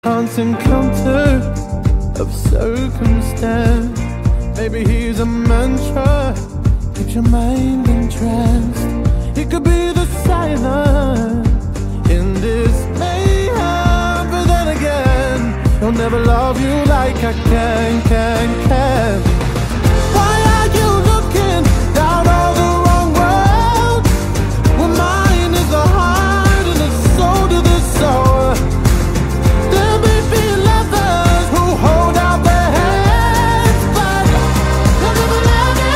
Constant counter of circumstance. Maybe he's a mantra, keeps your mind entranced.